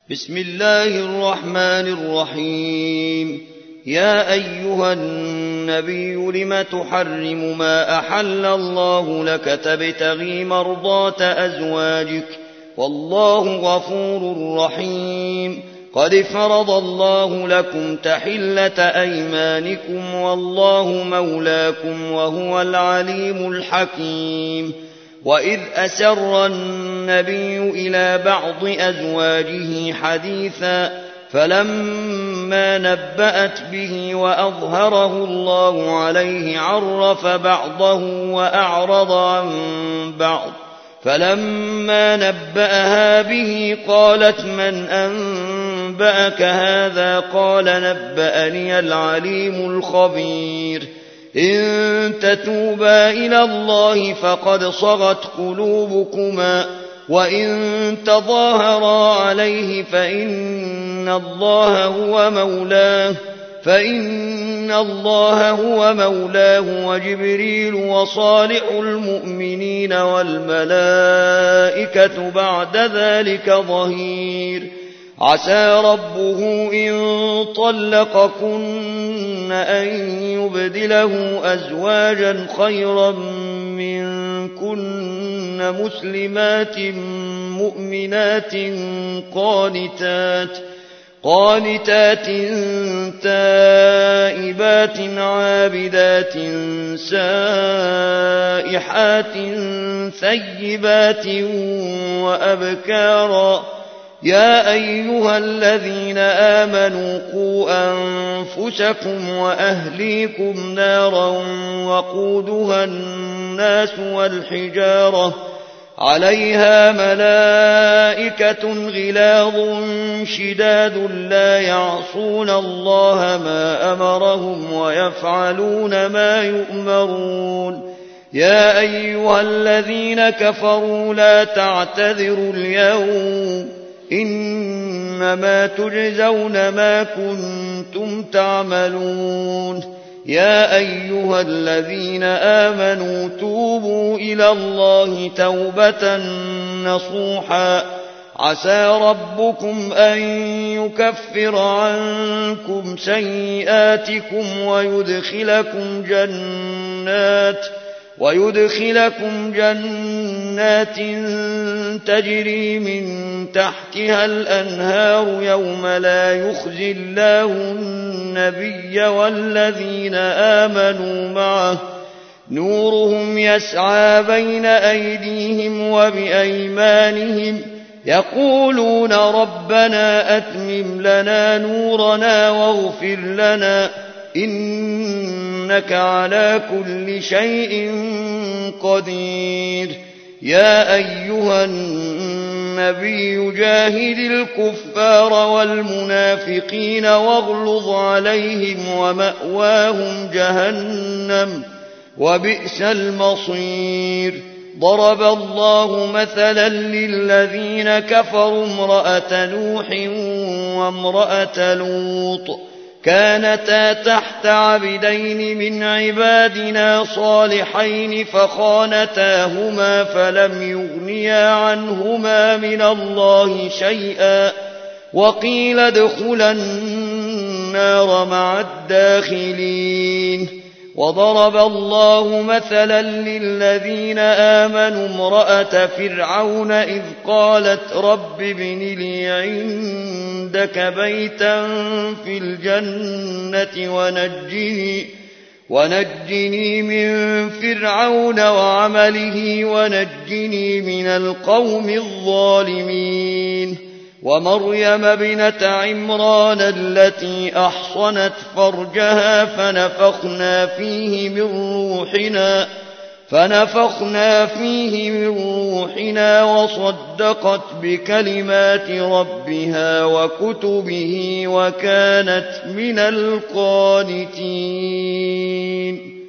بسم الله الرحمن الرحيم. يا أيها النبي لم تحرم ما أحل الله لك تبتغي مرضات أزواجك والله غفور رحيم. قد فرض الله لكم تحلة أيمانكم والله مولاكم وهو العليم الحكيم. وإذ أسر النبي إلى بعض أزواجه حديثا فلما نبأت به وأظهره الله عليه عرف بعضه وأعرض عن بعض. فلما نبأها به قالت من أنبأك هذا؟ قال نبأني العليم الخبير. إن تتوبا إلى الله فقد صغت قلوبكما وإن تظاهرا عليه فإن الله هو مولاه وجبريل وصالح المؤمنين والملائكة بعد ذلك ظهير. عسى ربه إن طلقكن أن يبدله أزواجا خيرا منكن مسلمات مؤمنات قانتات تائبات عابدات سائحات ثيبات وأبكارا. يا أيها الذين آمنوا قوا أنفسكم وأهليكم نارا وقودها الناس والحجارة عليها ملائكة غلاظ شداد لا يعصون الله ما أمرهم ويفعلون ما يؤمرون. يا أيها الذين كفروا لا تعتذروا اليوم إنما تجزون ما كنتم تعملون. يا أيها الذين آمنوا توبوا إلى الله توبة نصوحا عسى ربكم أن يكفر عنكم سيئاتكم ويدخلكم جنات تجري من تحتها الأنهار يوم لا يخزي الله النبي والذين آمنوا معه نورهم يسعى بين أيديهم وبأيمانهم يقولون ربنا أتمم لنا نورنا واغفر لنا إنك على كل شيء قدير. يا أيها النبي جاهد الكفار والمنافقين واغلظ عليهم ومأواهم جهنم وبئس المصير. ضرب الله مثلا للذين كفروا امرأة نوح وامرأة لوط كانتا تحت عبدين من عبادنا صالحين فخانتاهما فلم يغنيا عنهما من الله شيئا وقيل ادخلا النار مع الداخلين. وضرب الله مثلا للذين آمنوا امرأة فرعون إذ قالت رب ابن لي عندك بيتا في الجنة ونجني من فرعون وعمله ونجني من القوم الظالمين. ومريم ابنة عمران التي أحصنت فرجها فنفخنا فيه من روحنا وصدقت بكلمات ربها وكتبه وكانت من القانتين.